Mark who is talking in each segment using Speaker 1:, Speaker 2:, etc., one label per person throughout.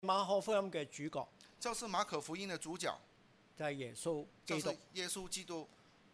Speaker 1: 馬可福音嘅主角
Speaker 2: 就是馬可福音的主角，
Speaker 1: 就係耶穌基督
Speaker 2: 就是。耶穌基督。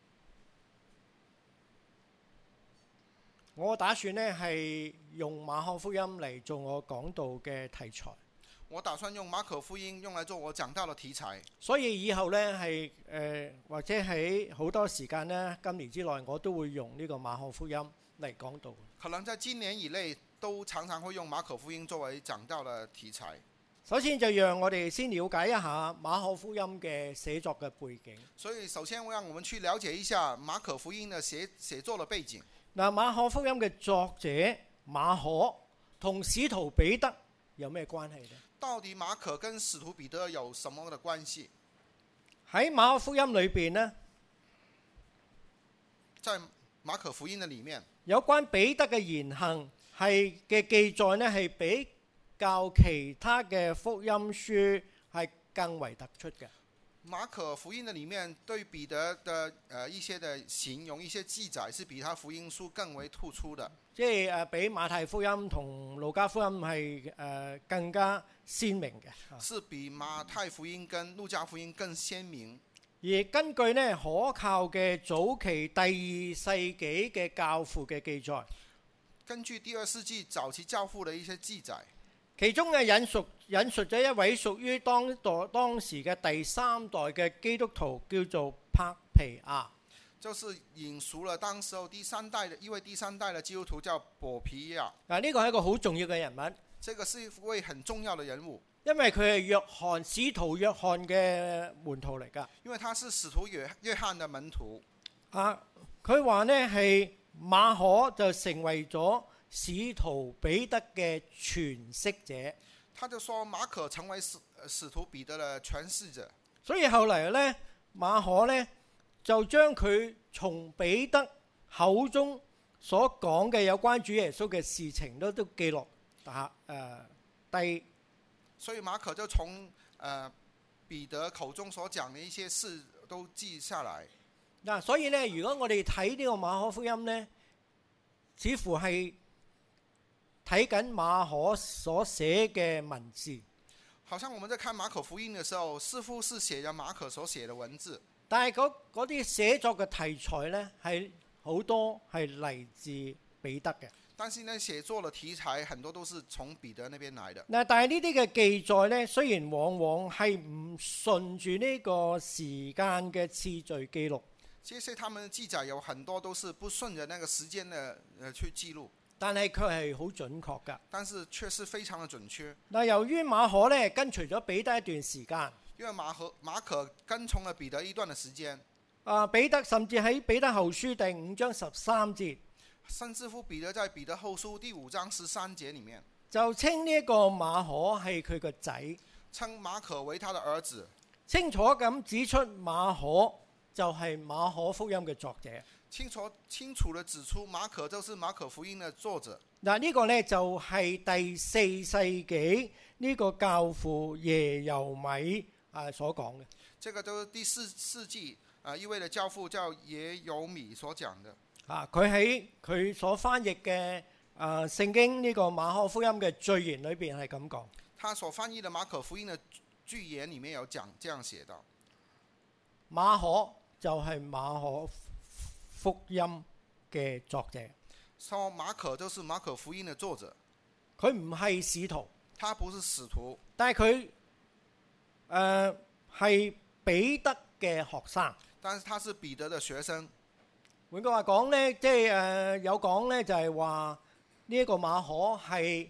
Speaker 1: 我打算呢係用馬可福音嚟做我講道嘅題材，
Speaker 2: 我打算用馬可福音用來做我講道的題材，
Speaker 1: 所以以後呢係或者喺好多時間呢，今年之內我都會用呢個馬可福音嚟講道。
Speaker 2: 可能在今年以內都常常會用馬可福音作為講道的題材。
Speaker 1: 首先就讓我哋先了解一下馬可福音嘅寫作嘅背景。
Speaker 2: 所以首先讓我們去了解一下馬可福音的寫作的背景。
Speaker 1: 嗱，馬可福音嘅作者馬可同使徒彼得有咩關係呢？
Speaker 2: 到底馬可跟使徒彼得有什麼的關係？
Speaker 1: 喺馬可福音裏邊呢，
Speaker 2: 在馬可福音的裡面，
Speaker 1: 有關彼得嘅言行係嘅記載呢，係比較其他嘅福音書係更為突出嘅。
Speaker 2: 馬可福音的裡面對彼得的一些的形容、一些記載是比他福音書更為突出的。
Speaker 1: 即係比馬太福音同路加福音係更加鮮明嘅。
Speaker 2: 是比馬太福音跟路加福音更鮮明。
Speaker 1: 而根據呢可靠嘅早期第二世紀嘅教父嘅記載，
Speaker 2: 根據第二世紀早期教父的一些記載，
Speaker 1: 其中嘅引述咗一位屬於當時嘅第三代嘅基督徒，叫做柏皮亞。
Speaker 2: 就是引述了當時候第三代的基督徒叫薄皮亞。
Speaker 1: 嗱，呢個係一個好重要嘅人物。
Speaker 2: 這個是一位很重要的人物，
Speaker 1: 因為佢係使徒約翰嘅門徒嚟㗎。
Speaker 2: 因為他是使徒約翰的門徒。
Speaker 1: 佢話呢係馬可就成為咗使徒彼得嘅詮釋者。
Speaker 2: 他就說馬可成為使徒彼得的詮釋者。
Speaker 1: 所以後嚟呢，馬可呢就將佢從彼得口中所講嘅有關主耶穌嘅事情都記錄低。
Speaker 2: 所以馬可就從彼得口中所講的一些事都記下來。
Speaker 1: 嗱，所以呢，如果我哋睇呢個馬可福音呢，似乎係睇緊馬可所寫嘅文字。
Speaker 2: 好像我們在看馬可福音的時候，似乎是寫着馬可所寫的文字。
Speaker 1: 但係嗰啲寫作嘅題材呢，係好多係嚟自彼得嘅。
Speaker 2: 但是呢，寫作的題材很多都是從彼得那邊來的。
Speaker 1: 嗱，但係呢啲嘅記載呢，雖然往往係唔順住呢個時間嘅次序記錄，
Speaker 2: 這些他們的記載有很多都是不順着那個時間的去記錄，
Speaker 1: 但係佢係好準確㗎。
Speaker 2: 但是卻是非常的準確。
Speaker 1: 嗱，由於馬可呢跟隨咗彼得一段時間，
Speaker 2: 因為馬可跟從了彼得一段的時間，
Speaker 1: 彼得甚至喺彼得後書第5章13節，
Speaker 2: 甚至乎彼得在彼得後書第5章13節裡面，
Speaker 1: 就稱呢一個馬可係佢個仔，
Speaker 2: 稱馬可為他的兒子，
Speaker 1: 清楚咁指出馬可就係馬可福音嘅作者。
Speaker 2: 清楚地指出馬可就是馬可福音的作者。
Speaker 1: 嗱，呢個呢就係第4世紀呢個教父耶柔米所講嘅。
Speaker 2: 這個都是第4世紀一位的教父叫耶柔米所講的。
Speaker 1: 佢喺佢所翻譯嘅聖經呢個馬可福音嘅序言裏邊係咁講。
Speaker 2: 他所翻譯的馬可福音的序言裡面有講這樣寫到：
Speaker 1: 馬可就係馬可福音嘅作者。
Speaker 2: 說馬可就是馬可福音的作者。
Speaker 1: 佢唔係使徒，
Speaker 2: 他不是使徒，
Speaker 1: 但係佢係彼得嘅學生。
Speaker 2: 但是他是彼得的學生。
Speaker 1: 換句話講呢，即係有講呢，就係話呢一個馬可係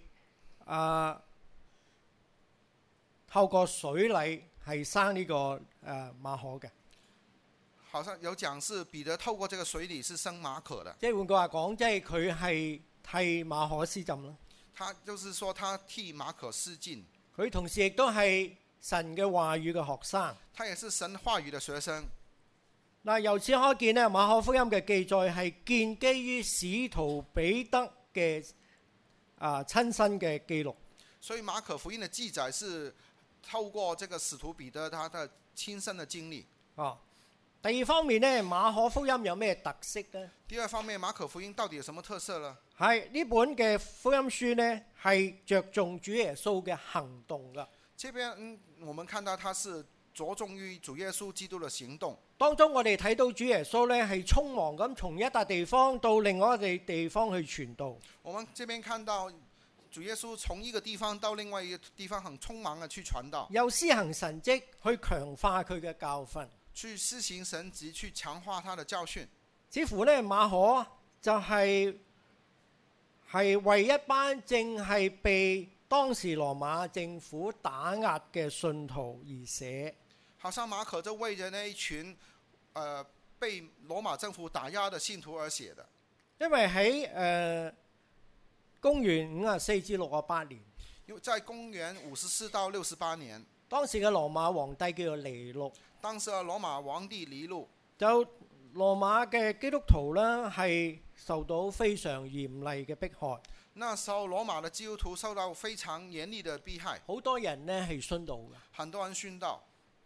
Speaker 1: 透過水禮係生呢個馬可嘅。
Speaker 2: 好像有講是彼得透過這個水禮是生馬可的。
Speaker 1: 即係換句話講，即係佢係替馬可施浸啦。
Speaker 2: 他就是說他替馬可施浸。
Speaker 1: 佢同時亦都係神嘅話語嘅學生。
Speaker 2: 他也是神話語的學生。
Speaker 1: 嗱，由此可見呢，馬可福音嘅記載係建基於使徒彼得嘅親身嘅記錄。
Speaker 2: 所以馬可福音的記載是透過這個使徒彼得他的親身的經歷。
Speaker 1: 第二方面呢，馬可福音有咩特色呢？
Speaker 2: 第二方面，馬可福音到底有什麼特色呢？
Speaker 1: 係呢本嘅福音書呢，係着重主耶穌嘅行動噶。
Speaker 2: 這邊我們看到他是着重於主耶穌基督的行動。
Speaker 1: 當中我哋睇到主耶穌呢係匆忙咁從一笪地方到另外一個地方去傳道。
Speaker 2: 我們這邊看到主耶穌從一個地方到另外一個地方很匆忙地去傳道，
Speaker 1: 又施行神蹟去強化佢嘅教訓，
Speaker 2: 去施行神蹟去強化他的教訓。
Speaker 1: 似乎呢馬可就係為一班正係被當時羅馬政府打壓嘅信徒而寫。
Speaker 2: 好像馬可就為着那一群被羅馬政府打壓的信徒而寫的。
Speaker 1: 因為喺公元54至68年，
Speaker 2: 因為在公元54到68年，
Speaker 1: 當時嘅羅馬皇帝叫做尼祿。
Speaker 2: 當時嘅羅馬皇帝尼祿，
Speaker 1: 就羅馬嘅基督徒呢係受到非常嚴厲嘅迫害。
Speaker 2: 那時候羅馬嘅基督徒受到非常嚴厲嘅迫害，
Speaker 1: 好多人呢係殉道嘅。
Speaker 2: 很多人殉道。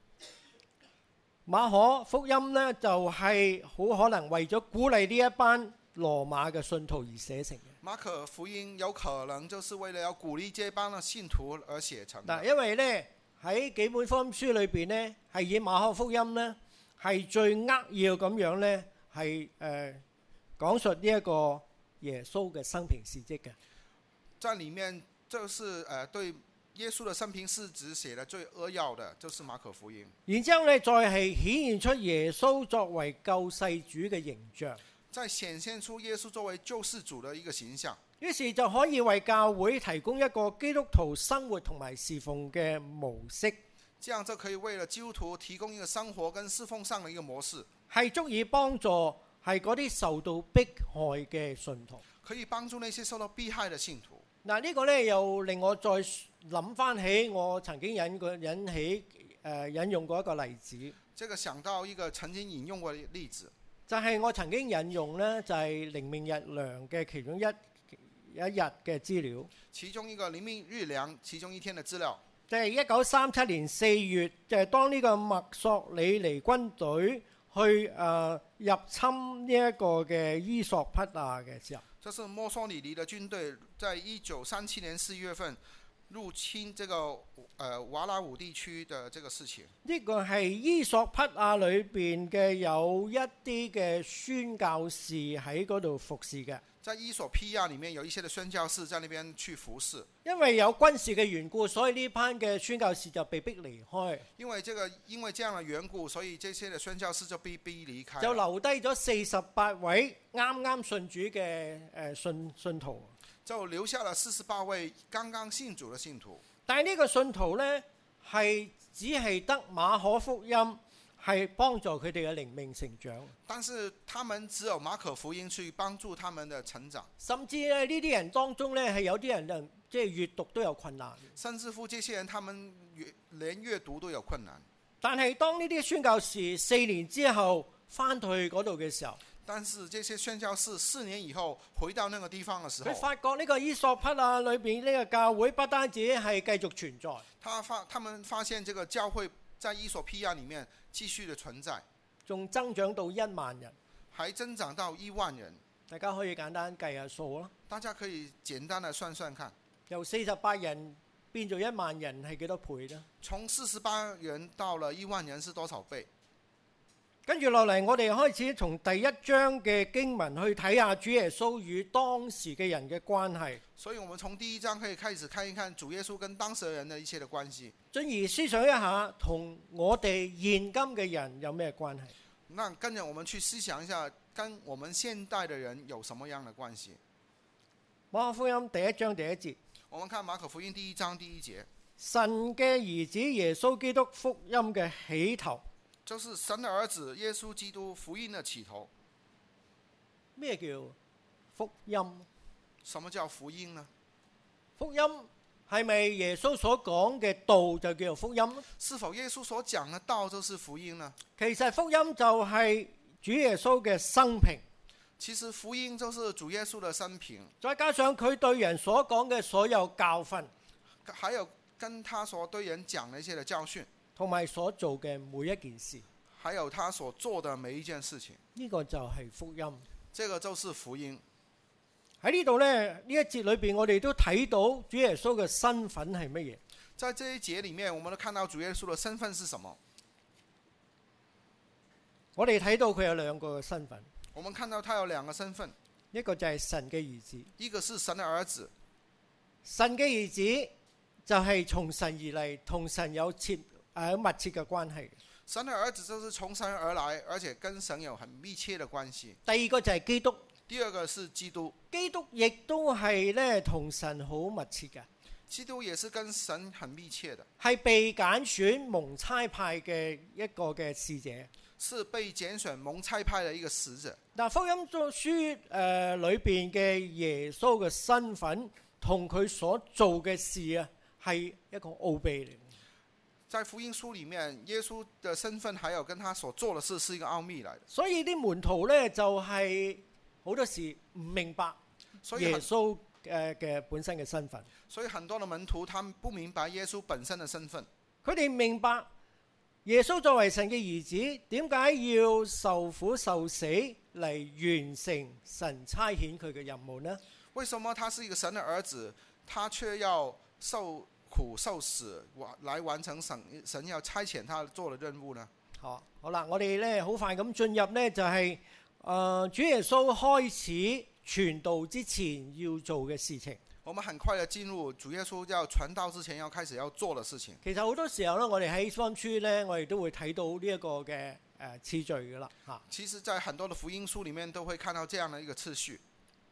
Speaker 1: 馬可福音呢就係好可能為咗鼓勵呢一班羅馬嘅信徒而寫成嘅。
Speaker 2: 馬可福音有可能就是為了要鼓勵這班嘅信徒而寫成的。
Speaker 1: 因為呢喺幾本福音書裏邊呢，係以馬可福音呢係最扼要咁樣呢係講述呢一個耶穌嘅生平事蹟嘅。
Speaker 2: 在裡面就是對耶穌的生平事蹟寫得最扼要的，就是馬可福音。然
Speaker 1: 之後呢，再係顯現出耶穌作為救世主嘅形象，
Speaker 2: 再顯現出耶穌作為救世主的一個形象。
Speaker 1: 於是就可以為教會提供一個基督徒生活同埋侍奉嘅模式。
Speaker 2: 這樣就可以為了基督徒提供一個生活跟侍奉上的一個模式，
Speaker 1: 係足以幫助係嗰啲受到迫害嘅信徒，
Speaker 2: 可以幫助那些受到迫害的信徒。
Speaker 1: 嗱，呢個呢又令我再諗翻起我曾經引用過一個例子。
Speaker 2: 這個想到一個曾經引用過的例子，
Speaker 1: 就係我曾經引用呢，就係靈命日糧嘅其中一日嘅資料。
Speaker 2: 其中一個靈命日糧其中一天的資料，
Speaker 1: 就係1937年4月，就係當呢個墨索里尼軍隊去入侵呢一個嘅伊索匹亞嘅時候。
Speaker 2: 這是墨索里尼的軍隊在1937年4月份入侵這個瓦拉武地區的這個事情。
Speaker 1: 呢個係伊索匹亞裏邊嘅有一啲嘅宣教士喺嗰度服侍嘅。
Speaker 2: 在伊索匹亞裡面有一些的宣教士在那邊去服侍。
Speaker 1: 因為有軍事嘅緣故，所以呢班嘅宣教士就被逼離開。
Speaker 2: 因為這樣的緣故，所以這些的宣教士就被逼離開。
Speaker 1: 就留低咗48位啱啱信主嘅信徒。
Speaker 2: 就留下了48位剛剛信主的信徒。
Speaker 1: 但係呢個信徒呢，係只係得馬可福音係幫助佢哋嘅靈命成長。
Speaker 2: 但是他們只有馬可福音去幫助他們的成長。
Speaker 1: 甚至呢啲人當中呢，係有啲人即係閱讀都有困難。
Speaker 2: 甚至乎這些人，他們連閱讀都有困難。
Speaker 1: 但係當呢啲宣教士4年之後翻到去嗰度嘅時候，
Speaker 2: 但是這些宣教士4年以後回到那個地方的時候，
Speaker 1: 佢發覺呢個伊索匹亞裏邊呢個教會不單止係繼續存在，
Speaker 2: 他們發現這個教會在伊索匹亞裡面繼續的存在，
Speaker 1: 仲增長到1萬人，
Speaker 2: 還增長到1萬人。
Speaker 1: 大家可以簡單計下數啦。
Speaker 2: 大家可以簡單的算算看，
Speaker 1: 由48人變做1萬人係幾多倍呢？
Speaker 2: 從48人到了1萬人是多少倍？
Speaker 1: 跟住落嚟，我哋開始從第1章嘅經文去睇下主耶穌與當時嘅人嘅關係。
Speaker 2: 所以我們從第1章可以開始看一看主耶穌跟當時人的一切的關係，
Speaker 1: 進而思想一下同我哋現今嘅人有咩關係。
Speaker 2: 那跟着我們去思想一下，跟我們現代的人有什麼樣的關係？
Speaker 1: 馬可福音第1章第1節，
Speaker 2: 我們看馬可福音第1章第1節，
Speaker 1: 神嘅兒子耶穌基督福音嘅起頭，
Speaker 2: 就是神的兒子耶穌基督福音的起頭。
Speaker 1: 咩叫福音？
Speaker 2: 什麼叫福音呢？
Speaker 1: 福音係咪耶穌所講嘅道就叫做福音？
Speaker 2: 是否耶穌所講的道就是福音呢？
Speaker 1: 其實福音就係主耶穌嘅生平。
Speaker 2: 其實福音就是主耶穌的生平，
Speaker 1: 再加上佢對人所講嘅所有教訓，
Speaker 2: 還有跟他所對人講的一些的教訓，
Speaker 1: 同埋所做嘅每一件事，
Speaker 2: 還有他所做的每一件事情，
Speaker 1: 呢個就係福音。
Speaker 2: 這個就是福音。
Speaker 1: 喺呢度呢，呢一節裏邊，我哋都睇到主耶穌嘅身份係乜嘢？
Speaker 2: 在這一節裡面，我們都看到主耶穌的身份是什麼？
Speaker 1: 我哋睇到佢有兩個身份，
Speaker 2: 我們看到他有兩個身份，
Speaker 1: 一個就係神嘅兒子。
Speaker 2: 一個是神的兒子。
Speaker 1: 神嘅兒子就係從神而嚟，同神有密切嘅關係。
Speaker 2: 神的兒子就是從神而來，而且跟神有很密切的關係。
Speaker 1: 第二個就係基督。
Speaker 2: 第二個是基督。
Speaker 1: 基督亦都係咧同神好密切嘅。
Speaker 2: 基督也是跟神很密切的，
Speaker 1: 係被揀選蒙差派嘅一個嘅使者。
Speaker 2: 是被揀選蒙差派的一個使者。
Speaker 1: 但福音書裏邊嘅耶穌嘅身份同佢所做嘅事啊，係一個奧秘嚟。
Speaker 2: 在福音書裡面，耶穌的身份還有跟他所做的事是一個奧秘來的。
Speaker 1: 所以啲門徒呢，就係好多時唔明白耶穌嘅本身嘅身份。
Speaker 2: 所以很多的門徒，他們不明白耶穌本身的身份。
Speaker 1: 佢哋明白耶穌作為神嘅兒子，點解要受苦受死嚟完成神差遣佢嘅任務呢？
Speaker 2: 為什麼他是一個神的兒子，他卻要受苦受死來完成神要差遣他做的任務呢？
Speaker 1: 好啦，我哋咧好快咁進入呢，就係主耶穌開始傳道之前要做嘅事情。
Speaker 2: 我們很快地進入主耶穌要傳道之前要開始要做的事情。
Speaker 1: 其實好多時候呢，我哋喺福音書呢，我哋都會睇到呢一個嘅次序㗎啦嚇。
Speaker 2: 其實，在很多的福音書裡面都會看到這樣的一個次序。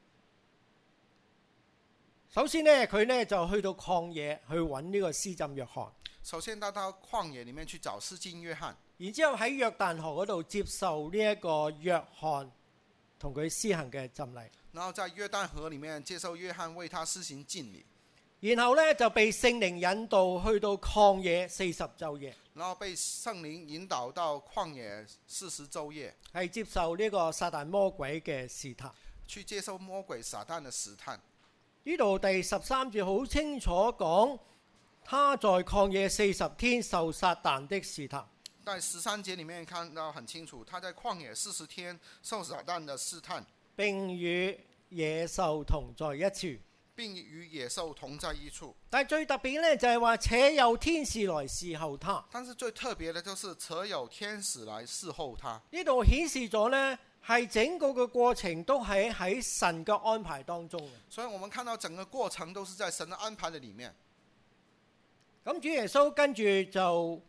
Speaker 1: 首先呢，佢呢就去到曠野去揾呢個施浸約翰。
Speaker 2: 首先他到曠野裡面去找施浸約翰，然
Speaker 1: 之後喺約旦河嗰度接受呢一個約翰同佢施行嘅浸禮。
Speaker 2: 然後在約旦河裡面接受約翰為他施行浸禮。
Speaker 1: 然後呢，就被聖靈引導去到曠野40晝夜。
Speaker 2: 然後被聖靈引導到曠野40晝夜，
Speaker 1: 係接受呢個撒旦魔鬼嘅試探。
Speaker 2: 去接受魔鬼撒旦的試探。
Speaker 1: 呢度第13節好清楚講，他在曠野40天受撒旦的試探。
Speaker 2: 在13節裡面看到很清楚，他在曠野40天受撒旦的試探，
Speaker 1: 並與野獸同在一處。
Speaker 2: 並與野獸同在一處。
Speaker 1: 但係最特別呢，就係話，且有天使來侍候他。
Speaker 2: 但是最特別的就是且有天使來侍候他。
Speaker 1: 呢度顯示咗呢，係整個嘅過程都係喺神嘅安排當中嘅。
Speaker 2: 所以我們看到整個過程都是在神的安排的裡面。
Speaker 1: 咁主耶穌跟住就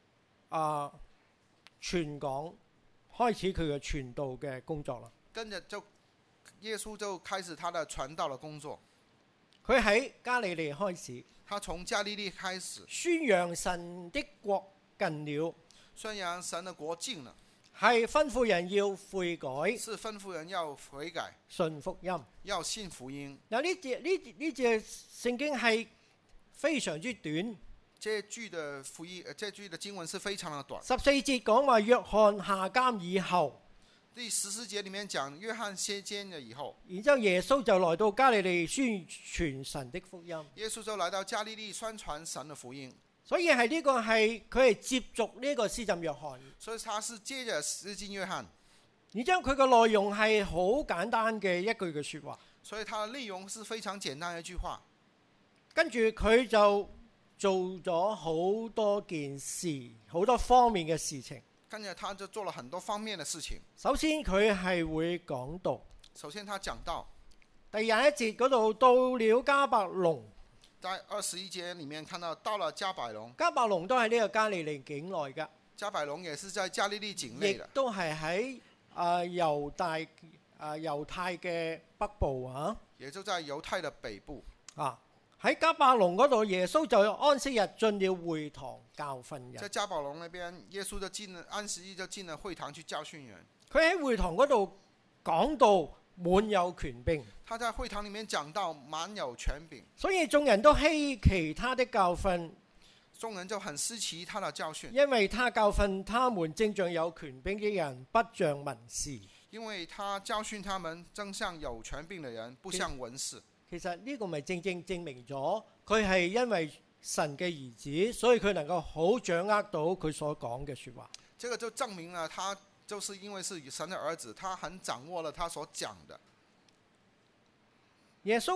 Speaker 1: 傳講，開始佢嘅傳道嘅工作啦。
Speaker 2: 跟着就耶穌就開始他的傳道的工作。
Speaker 1: 佢喺加利利開始，
Speaker 2: 他從加利利開始
Speaker 1: 宣揚神的國近了，
Speaker 2: 宣揚神的國近了，
Speaker 1: 係吩咐人要悔改，
Speaker 2: 是吩咐人要悔改，
Speaker 1: 信福音，
Speaker 2: 要信福音。
Speaker 1: 嗱，呢節聖經係非常之短，
Speaker 2: 這句的福音，這句的經文是非常的短。
Speaker 1: 14節講話約翰下監以後。
Speaker 2: 第14節裡面講約翰卸監了以後，
Speaker 1: 然之後耶穌就來到加利利宣傳神的福音。
Speaker 2: 耶穌就來到加利利宣傳神的福音。
Speaker 1: 所以係呢個係佢係接續呢個施浸約翰。
Speaker 2: 所以他是接着施浸約翰。
Speaker 1: 然之後佢嘅內容係好簡單嘅一句嘅説話。
Speaker 2: 所以他的內容是非常簡單的一句話。
Speaker 1: 跟住佢就做咗好多件事，好多方面嘅事情。
Speaker 2: 跟着他就做了很多方面的事情。
Speaker 1: 首先佢係會講道。
Speaker 2: 首先他講道。
Speaker 1: 第21節嗰度到了迦百農。
Speaker 2: 在21節裡面看到到了迦百農。
Speaker 1: 迦百農都係呢個加利利境內㗎。
Speaker 2: 迦百農也是在加利利境內的。
Speaker 1: 亦都係喺猶太嘅北部啊。
Speaker 2: 也就在猶太的北部。
Speaker 1: 喺迦百農嗰度，耶穌就安息日進了會堂教訓人。
Speaker 2: 在迦百農那邊，耶穌就進了安息日就進了會堂去教訓人。
Speaker 1: 佢喺會堂嗰度講道滿有權柄。
Speaker 2: 他在會堂裡面講道滿有權柄。
Speaker 1: 所以眾人都稀奇他的教訓。
Speaker 2: 眾人就很稀奇他的教訓，
Speaker 1: 因為他教訓他們正像有權柄的人，不像文士。
Speaker 2: 因為他教訓他們正像有權柄的人，不像文士。
Speaker 1: 其實呢個咪正正證明咗佢係因為神嘅兒子，所以佢能夠好掌握到佢所講嘅說話。
Speaker 2: 這個就證明了他就是因為是神的兒子，他很掌握了他所講的。
Speaker 1: 耶穌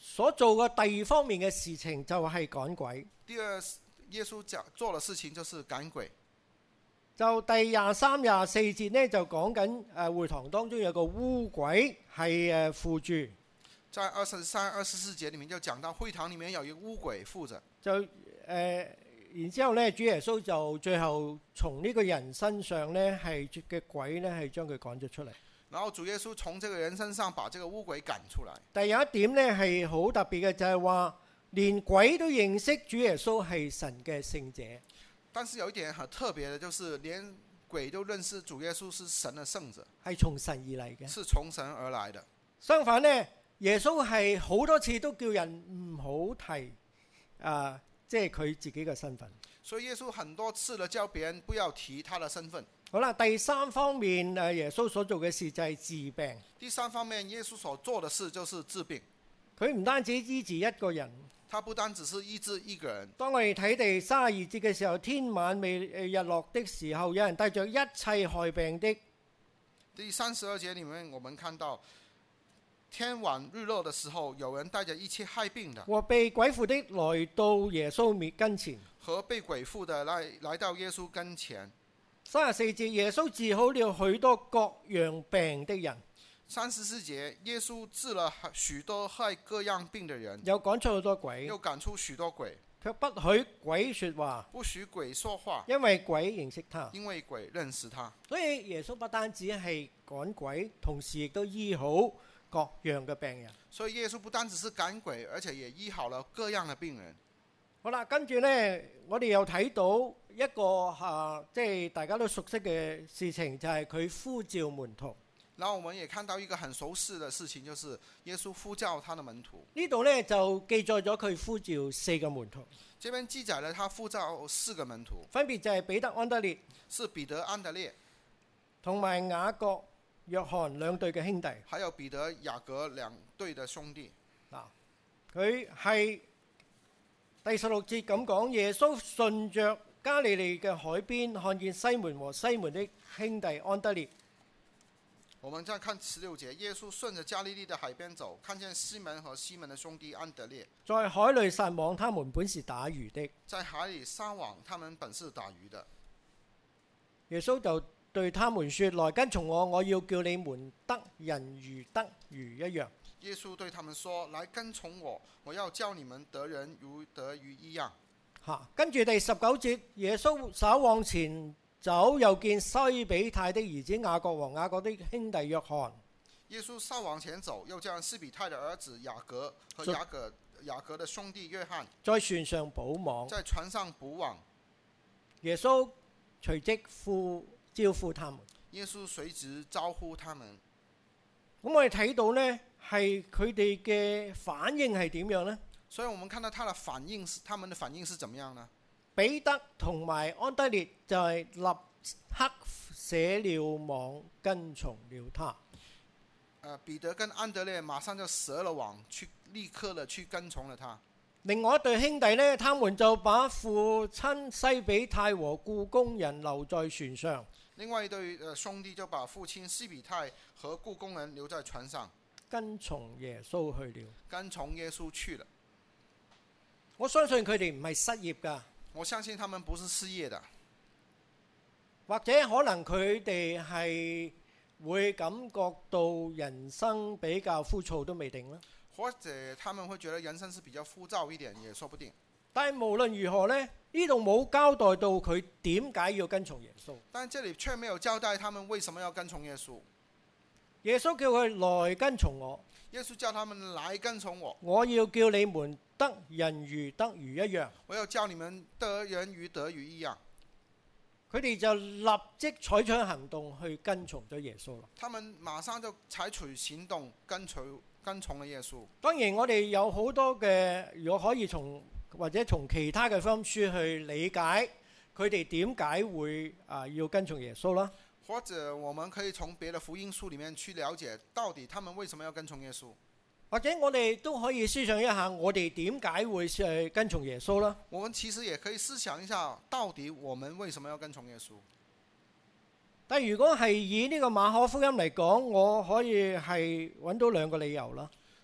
Speaker 1: 所做嘅第二方面嘅事情就係趕鬼。
Speaker 2: 第二，耶穌做的事情就是趕鬼。
Speaker 1: 就第23、24節呢，就講緊會堂當中有個污鬼係附住。
Speaker 2: 在23、24節裡面就講到會堂裡面有一個污鬼附着。
Speaker 1: 然之後呢，主耶穌就最後從呢個人身上呢係嘅鬼呢係將佢趕咗出嚟。
Speaker 2: 然後主耶穌從這個人身上把這個污鬼趕出來。
Speaker 1: 但有一點呢係好特別嘅，就係話連鬼都認識主耶穌係神嘅聖者。
Speaker 2: 但是有一點很特別的，就是連鬼都認識主耶穌是神的聖者，
Speaker 1: 係從神而嚟嘅，
Speaker 2: 是從神而來的。
Speaker 1: 相反呢，耶穌係好多次都叫人唔好提即係佢自己嘅身份。
Speaker 2: 所以耶穌很多次的叫別人不要提他的身份。
Speaker 1: 好啦，第三方面耶穌所做嘅事就係治病。
Speaker 2: 第三方面，耶穌所做的事就是治病。
Speaker 1: 佢唔單止醫治一個人，
Speaker 2: 他不單只是醫治一個人。
Speaker 1: 當我哋睇第32節嘅時候，天晚未日落的時候，有人帶着一切害病的。
Speaker 2: 第32節裡面，我們看到天晚日落的時候，有人帶着一切害病的
Speaker 1: 和被鬼附的來到耶穌跟前。
Speaker 2: 和被鬼附的來到耶穌跟前。
Speaker 1: 34節，耶穌治好了許多各樣病的人。
Speaker 2: 34節，耶穌治了許多害各樣病的人，
Speaker 1: 又趕出好多鬼，
Speaker 2: 又趕出許多鬼，
Speaker 1: 卻不許鬼說話，
Speaker 2: 不許鬼說話，
Speaker 1: 因為鬼認識他。
Speaker 2: 因為鬼認識他。
Speaker 1: 所以耶穌不單止係趕鬼，同時亦都醫好各樣嘅病人。
Speaker 2: 所以耶穌不單只是趕鬼，而且也醫好了各樣的病人。
Speaker 1: 好啦，跟住呢，我哋又睇到一個即係大家都熟悉嘅事情，就係佢呼召門徒。
Speaker 2: 然後我們也看到一個很熟悉的事情，就是耶穌呼召他的門徒。
Speaker 1: 呢度呢，就記載咗佢呼召4個門徒。
Speaker 2: 這邊記載了他呼召4個門徒，
Speaker 1: 分別就係彼得、安德烈，
Speaker 2: 是彼得、安德烈，
Speaker 1: 同埋雅各、約翰兩對嘅兄弟。
Speaker 2: 還有彼得、雅各兩對的兄弟。
Speaker 1: 佢係第16節咁講，耶穌順着加利利嘅海邊，看見西門和西門的兄弟安德烈。
Speaker 2: 我們再看16節，耶穌順着加利利的海邊走，看見西門和西門的兄弟安德烈，
Speaker 1: 在海裏撒網，他們本是打魚的。
Speaker 2: 在海裏撒網，他們本是打魚的。
Speaker 1: 耶穌就對他們說：來跟從我，我要叫你們得人如得魚一樣。
Speaker 2: 耶穌對他們說：來跟從我，我要叫你們得人如得魚一樣。
Speaker 1: 跟住第19節，耶穌稍往前走，又見西比泰的兒子雅各和雅各的兄弟約翰。
Speaker 2: 耶穌稍往前走，又將西比泰的兒子雅各和雅各的兄弟約翰
Speaker 1: 在船上補網。
Speaker 2: 在船上補網。
Speaker 1: 耶穌隨即招呼他們。
Speaker 2: 耶穌隨即招呼他們。
Speaker 1: 咁我哋睇到呢，係佢哋嘅反應係點樣呢？
Speaker 2: 所以我們看到他們的反應是怎麼樣呢？
Speaker 1: 彼得同埋安德烈就係立刻捨了網跟從了他。
Speaker 2: 彼得跟安德烈馬上就捨了網，立刻的去跟從了他。
Speaker 1: 另外一對兄弟呢，他們就把父親西比泰和僱工人留在船上。
Speaker 2: 另外一對兄弟就把父親西比泰和僱工人留在船上，
Speaker 1: 跟從耶穌去了。
Speaker 2: 跟從耶穌去了。
Speaker 1: 我相信佢哋唔係失業㗎。
Speaker 2: 我相信他們不是失業的，
Speaker 1: 或者可能佢哋係會感覺到人生比較枯燥都未定啦。
Speaker 2: 或者他們會覺得人生是比較枯燥一點，也說不定。
Speaker 1: 但係無論如何呢，呢度冇交代到佢點解要跟從耶穌。
Speaker 2: 但這裡卻沒有交代他們為什麼要跟從耶穌。
Speaker 1: 耶穌叫佢來跟從我。
Speaker 2: 耶穌叫他們來跟從我。
Speaker 1: 我要叫你們得人如得魚一樣。
Speaker 2: 我要叫你們得人如得魚一樣。
Speaker 1: 佢哋就立即採取行動去跟從咗耶穌啦。
Speaker 2: 他們馬上就採取行動跟從了耶穌。
Speaker 1: 當然我哋有好多嘅，如果可以或者從其他嘅福音書去理解佢哋點解會要跟從耶穌啦。
Speaker 2: 或者我們可以從別的福音書裡面去了解到底他們為什麼要跟從耶穌。
Speaker 1: 或者我哋都可以思想一下，我哋點解會跟從耶穌啦？
Speaker 2: 我們其實也可以思想一下，到底我們為什麼要跟從耶穌？
Speaker 1: 但如果係以呢個馬可福音嚟講，我可以係揾到2個理由啦。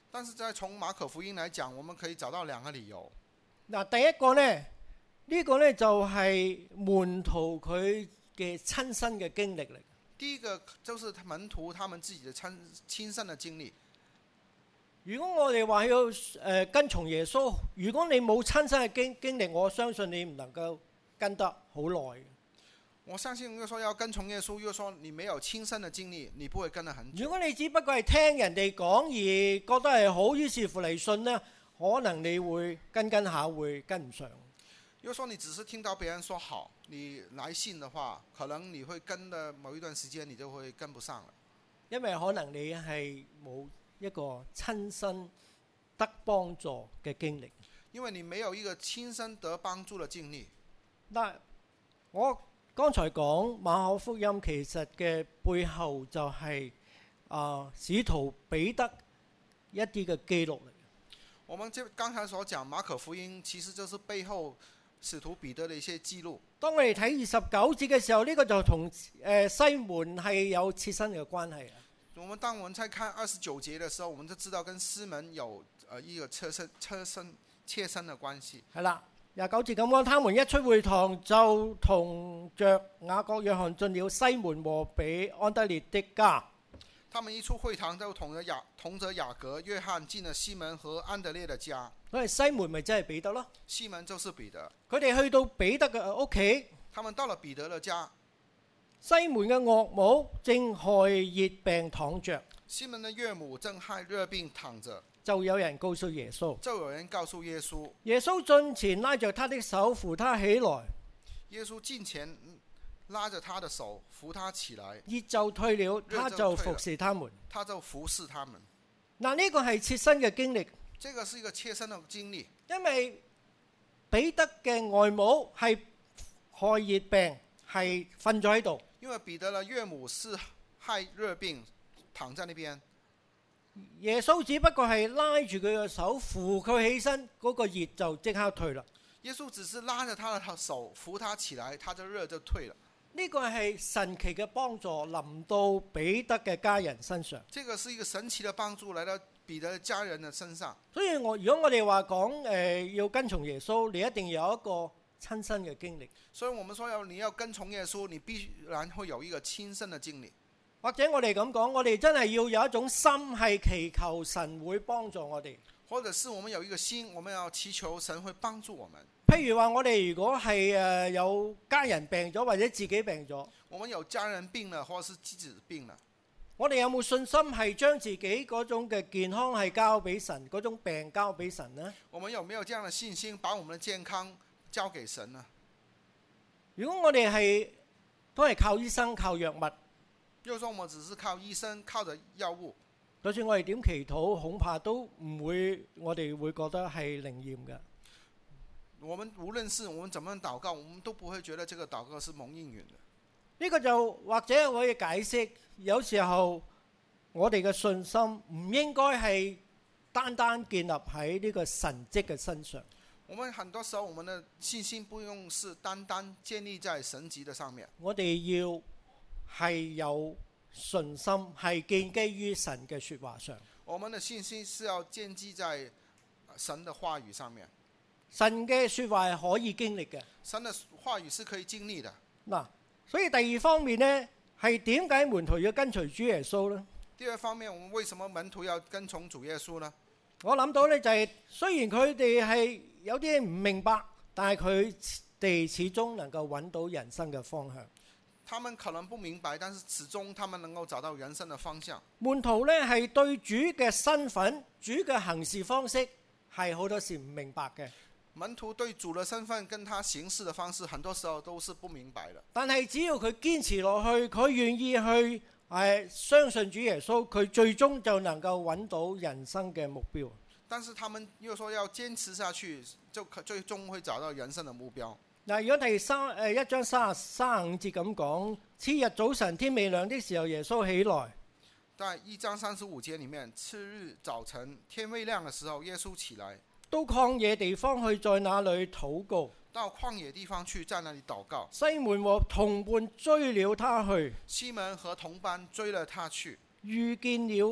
Speaker 2: 但是在從馬可福音來講，我們可以找到兩個理由。
Speaker 1: 嗱，第一個呢，呢個呢就係門徒佢嘅親身嘅經歷嚟。
Speaker 2: 第一個就是門徒他們自己的親身的經歷。
Speaker 1: 如果我哋話要跟從耶穌，如果你冇親身嘅經歷，我相信你唔能夠跟得好耐。
Speaker 2: 我相信，如果說要跟從耶穌，如果說你沒有親身的經歷，你不會跟得很久。
Speaker 1: 如果你只不過係聽人哋講而覺得係好，於是乎嚟信呢，可能你會跟下會跟唔上。
Speaker 2: 如果說你只是聽到別人說好，你來信的話，可能你會跟的某一段時間，你就會跟不上了。
Speaker 1: 因為可能你係冇一個親身得幫助嘅經歷。
Speaker 2: 因為你沒有一個親身得幫助的經歷。
Speaker 1: 嗱，我剛才講馬可福音其實嘅背後就係使徒彼得一啲嘅記錄嚟。
Speaker 2: 我們剛才所講馬可福音，其實就是背後使徒彼得的一些記錄。當
Speaker 1: 我哋睇29節嘅時候，呢個就同西門係有切身嘅關係。
Speaker 2: 當我們在看29節的時候，我們就知道跟西門有一個切身的關係。
Speaker 1: 係啦。29節咁講，他們一出會堂，就同着雅各、約翰進了西門和彼安德烈的家。
Speaker 2: 他們一出會堂，就同着雅各、約翰進了西門和安德烈的家。
Speaker 1: 所以西門咪真係彼得咯？
Speaker 2: 西門就是彼得。
Speaker 1: 佢哋去到彼得嘅屋企，
Speaker 2: 他們到了彼得的家。
Speaker 1: 西門嘅岳母正害熱病躺着。
Speaker 2: 西門的岳母正害熱病躺着。
Speaker 1: 就有人告訴耶穌，
Speaker 2: 耶
Speaker 1: 穌進前拉着他的手扶他起來。
Speaker 2: 耶穌進前拉着他的手扶他起來。
Speaker 1: 熱就退了，他就服侍他們。
Speaker 2: 嗱，
Speaker 1: 呢個係切身嘅經歷。
Speaker 2: 這個是一個切身的經歷。
Speaker 1: 因為彼得嘅外母係害熱病，係瞓咗喺度。
Speaker 2: 因為彼得的岳母是害熱病，躺在那邊。
Speaker 1: 耶穌只不過係拉住佢嘅手扶佢起身，嗰個熱就即刻退啦。
Speaker 2: 耶穌只是拉着他的手扶他起來，他就熱就退了。
Speaker 1: 呢個係神奇嘅幫助臨到彼得嘅家人身上。
Speaker 2: 這個是一個神奇的幫助來到彼得家人的身上。
Speaker 1: 所以如果我哋話講要跟從耶穌，你一定要有一個親身嘅經歷。
Speaker 2: 所以我們說你要跟從耶穌，你必然會有一個親身的經歷。
Speaker 1: 或者我哋咁講，我哋真係要有一種心係祈求神會幫助我哋。
Speaker 2: 或者是我們有一個心，我們要祈求神會幫助我們。
Speaker 1: 譬如話我哋如果係有家人病咗或者自己病咗，
Speaker 2: 我們有家人病了或者是自己病了，
Speaker 1: 我哋有冇信心係將自己嗰種嘅健康係交俾神，嗰種病交俾神呢？
Speaker 2: 我們有沒有這樣的信心，把我們的健康交給神呢？
Speaker 1: 如果我哋都係靠醫生靠藥物，
Speaker 2: 如果說我們只是靠醫生，靠着藥物，
Speaker 1: 就算我哋點祈禱，恐怕都唔會，我哋會覺得係靈驗嘅。
Speaker 2: 我們無論是我們怎麼禱告，我們都不會覺得這個禱告是蒙應允的。
Speaker 1: 呢個就或者可以解釋，有時候我哋嘅信心唔應該係單單建立喺呢個神蹟嘅身上。
Speaker 2: 我們很多時候，我們的信心不用是單單建立在神蹟的上面。
Speaker 1: 我哋要係有信心，係建基於神嘅說話上。
Speaker 2: 我們的信心是要建基在神的話語上面。
Speaker 1: 神嘅說話係可以經歷嘅。
Speaker 2: 神的話語是可以經歷的。
Speaker 1: 嗱，所以第二方面呢，係點解門徒要跟隨主耶穌呢？
Speaker 2: 第二方面，我們為什麼門徒要跟從主耶穌呢？
Speaker 1: 我諗到呢，就係雖然佢哋係有啲唔明白，但係佢哋始終能夠揾到人生嘅方向。
Speaker 2: 他們可能不明白，但是始終他們能夠找到人生的方向。
Speaker 1: 門徒呢，係對主嘅身份、主嘅行事方式係好多時唔明白嘅。
Speaker 2: 門徒對主的身份跟他行事的方式，很多時候都是不明白的。
Speaker 1: 但係只要佢堅持落去，佢願意去相信主耶穌，佢最終就能夠揾到人生嘅目標。
Speaker 2: 但是他們又說要堅持下去，就最終會找到人生的目標。
Speaker 1: 嗱，如果第1章35節咁講，次日早晨天未亮的時候，耶穌起來。
Speaker 2: 在1章35節裡面，次日早晨天未亮的時候，耶穌起來，
Speaker 1: 到曠野地方去，在那裡禱告。
Speaker 2: 到曠野地方去，在那裡禱告。
Speaker 1: 西門和同伴追了他去。
Speaker 2: 西門和同伴追了他去，
Speaker 1: 遇見了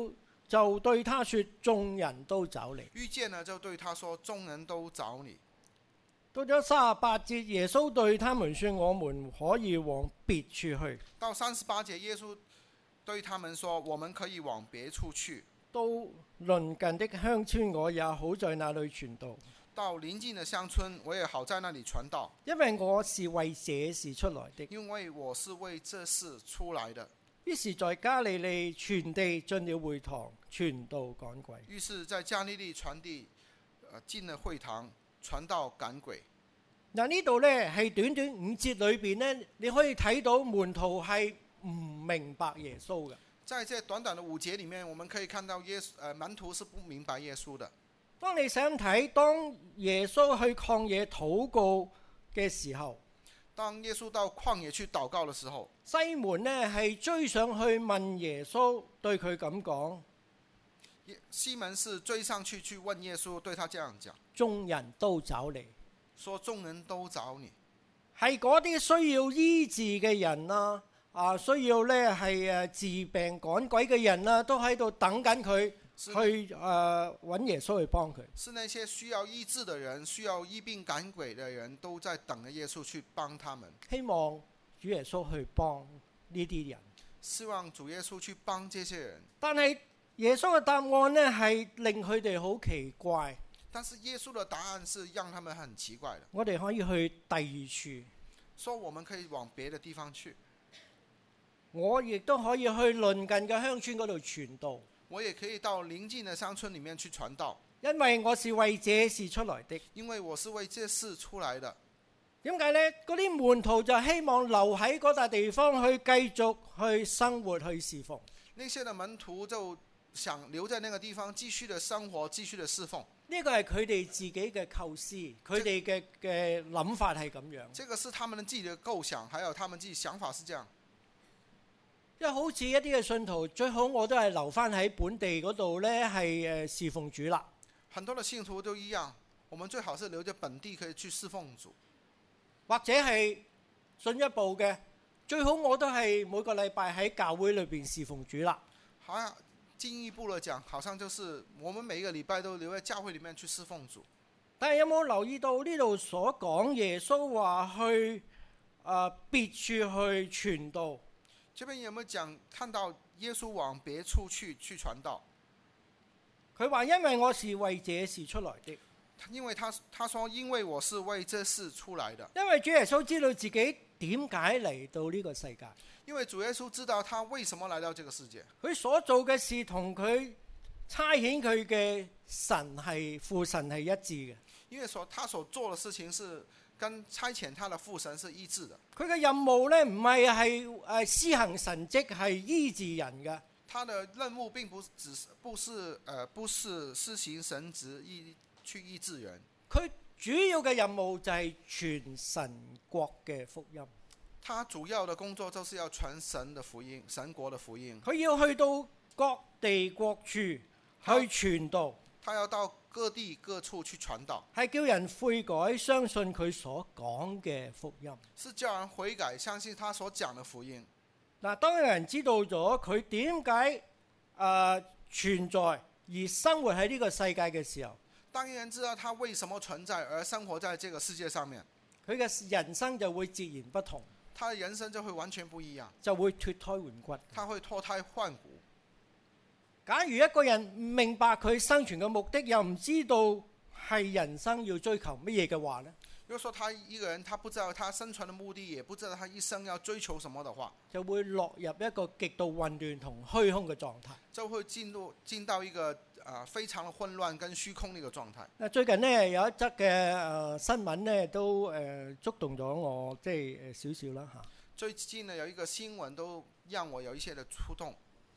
Speaker 1: 就對他說：眾人都找你。
Speaker 2: 遇見了就對他說：眾人都找你。
Speaker 1: 到咗38節，耶穌對他們說：我們可以往別處去。
Speaker 2: 到38節，耶穌對他們說：我們可以往別處去。
Speaker 1: 到鄰近的鄉村，我也好在那裏傳道。
Speaker 2: 到鄰近的鄉村，我也好在那裏傳道。
Speaker 1: 因為我是為這事出來的。
Speaker 2: 因為我是為這事出來的。
Speaker 1: 於是，在加利利全地進了會堂，傳道趕鬼。
Speaker 2: 於是，在加利利傳地，進了會堂，傳道趕鬼。
Speaker 1: 嗱，呢度呢係短短5節裏邊呢，你可以睇到門徒係唔明白耶穌嘅。
Speaker 2: 在這短短的5節裏面，我們可以看到門徒是不明白耶穌的。
Speaker 1: 當你想睇，當耶穌去曠野禱告嘅時候，
Speaker 2: 當耶穌到曠野去禱告的時候，
Speaker 1: 西門呢係追上去問耶穌，對佢咁講。
Speaker 2: 西門是追上去問耶穌，對他這樣講：
Speaker 1: 眾人都找你。
Speaker 2: 說眾人都找你，
Speaker 1: 係嗰啲需要醫治嘅人需要呢係治病趕鬼嘅人都喺度等緊佢去揾耶穌去幫佢。
Speaker 2: 是那些需要醫治的人，需要醫病趕鬼的人，都在等着耶穌去幫他們。
Speaker 1: 希望主耶穌去幫呢啲人。
Speaker 2: 希望主耶穌去幫這些人。
Speaker 1: 但係耶穌嘅答案呢係令佢哋好奇怪。
Speaker 2: 但是耶穌的答案是讓他們很奇怪的。
Speaker 1: 我哋可以去第二處，
Speaker 2: 說我們可以往別的地方去。
Speaker 1: 我亦都可以去鄰近嘅鄉村嗰度傳道。
Speaker 2: 我也可以到鄰近的鄉村裡面去傳道。
Speaker 1: 因為我是為這事出來的。
Speaker 2: 因為我是為這事出來的。
Speaker 1: 點解呢？嗰啲門徒就希望留喺嗰笪地方去繼續去生活去侍奉。
Speaker 2: 那些的門徒就想留在那個地方繼續的生活，繼續的侍奉。
Speaker 1: 呢個係佢哋自己嘅構思，佢哋嘅諗法係咁樣。
Speaker 2: 這個是他們自己的構想，還有他們自己想法是這樣。
Speaker 1: 因為好似一啲嘅信徒，最好我都係留翻喺本地嗰度呢，係侍奉主啦。
Speaker 2: 很多的信徒都一樣，我們最好是留在本地可以去侍奉主。
Speaker 1: 或者係進一步嘅，最好我都係每個禮拜喺教會裏邊侍奉主啦。
Speaker 2: 好，進一步的講，好像就是我們每一個禮拜都留在教會裡面去侍奉主。
Speaker 1: 但係有冇留意到呢度所講耶穌話去別處去傳道？
Speaker 2: 這邊有沒有講看到耶穌往別處去傳道？
Speaker 1: 佢話因為我是為這事出來的。
Speaker 2: 因為他說因為我是為這事出來的。
Speaker 1: 因為主耶穌知道自己點解嚟到呢個世界。
Speaker 2: 因為主耶穌知道他為什麼來到這個世界。
Speaker 1: 佢所做嘅事同佢差遣佢嘅神係父神係一致嘅。
Speaker 2: 因為他所做的事情是跟差遣他的父神是一致的。
Speaker 1: 佢嘅任務呢，唔係施行神蹟，係醫治人嘅。
Speaker 2: 他的任務並不是施行神職去醫治人。
Speaker 1: 佢主要嘅任務就係傳神國嘅福音。
Speaker 2: 他主要的工作就是要傳神的福音，神國的福音。
Speaker 1: 佢要去到各地各處去傳道。
Speaker 2: 他要到各地各處去傳道，
Speaker 1: 係叫人悔改，相信佢所講嘅福音。
Speaker 2: 是叫人悔改，相信他所講的福音。
Speaker 1: 嗱，當有人知道咗佢點解存在而生活喺呢個世界嘅時候，
Speaker 2: 當有人知道他為什麼存在而生活在這個世界上面，
Speaker 1: 佢嘅人生就會截然不同，
Speaker 2: 他的人生就會完全不一樣，
Speaker 1: 就會脫胎換骨。
Speaker 2: 他會脫胎換骨。
Speaker 1: 假如一個人唔明白佢生存嘅目的，又唔知道係人生要追求乜嘢嘅話呢，
Speaker 2: 如果說他一個人，他不知道他生存的目的，也不知道他一生要追求什麼的話，
Speaker 1: 就會落入一個極度混亂同虛空嘅狀態，
Speaker 2: 就會進到一個非常的混亂跟虛空的一個狀態。
Speaker 1: 最近呢，有一則嘅新聞呢都觸動咗我，即係少少啦嚇。
Speaker 2: 最近呢有一個新聞都讓我有一些的觸動。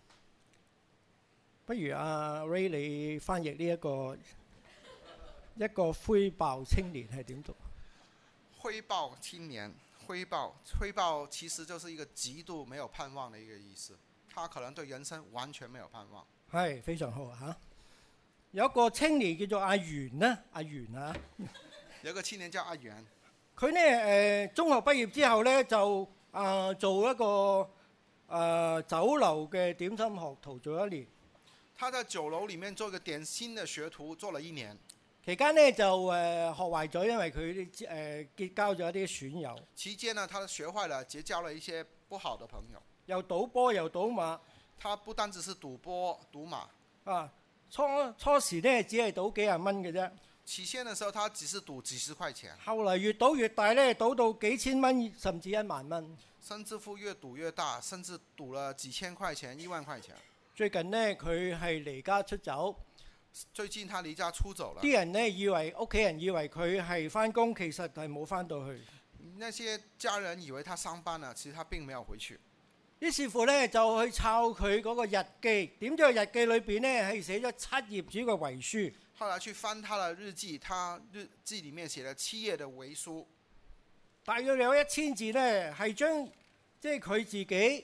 Speaker 1: 不如阿 Ray 你翻譯呢一個灰豹青年係點讀？
Speaker 2: 灰豹青年，灰豹其實就是一個極度沒有盼望的一個意思，他可能對人生完全沒有盼望。
Speaker 1: 係非常好嚇。有一個青年叫做阿元啦，阿元啊。
Speaker 2: 有一個青年叫阿元，
Speaker 1: 佢呢中學畢業之後呢，就做一個酒樓嘅點心學徒做1年。
Speaker 2: 他在酒樓裡面做一個點心的學徒，做了1年。
Speaker 1: 期間呢，就學壞咗，因為佢結交咗一啲損友。
Speaker 2: 期間呢，他學壞了，結交了一些不好的朋友。
Speaker 1: 又賭波又賭馬。
Speaker 2: 他不單只是賭波賭馬。
Speaker 1: 初時呢，只係賭幾廿蚊嘅啫。
Speaker 2: 起先的時候，他只是賭幾十塊錢。
Speaker 1: 後來越賭越大呢，賭到幾千蚊，甚至1萬蚊。
Speaker 2: 甚至乎越賭越大，甚至賭了幾千塊錢、1萬塊錢。
Speaker 1: 最近呢，佢係離家出走。
Speaker 2: 最近他離家出走了。
Speaker 1: 啲人呢，以為屋企人以為佢係返工，其實係冇返到去。
Speaker 2: 那些家人以為他上班了，其實他並沒有回去。
Speaker 1: 於是乎呢，就去抄佢嗰個日記，點知個日記裏邊呢，係寫咗7頁紙嘅遺書。
Speaker 2: 後來去翻他的日記，他日記裡面寫了7頁的遺書，
Speaker 1: 大約有1000字呢，係將即係佢自己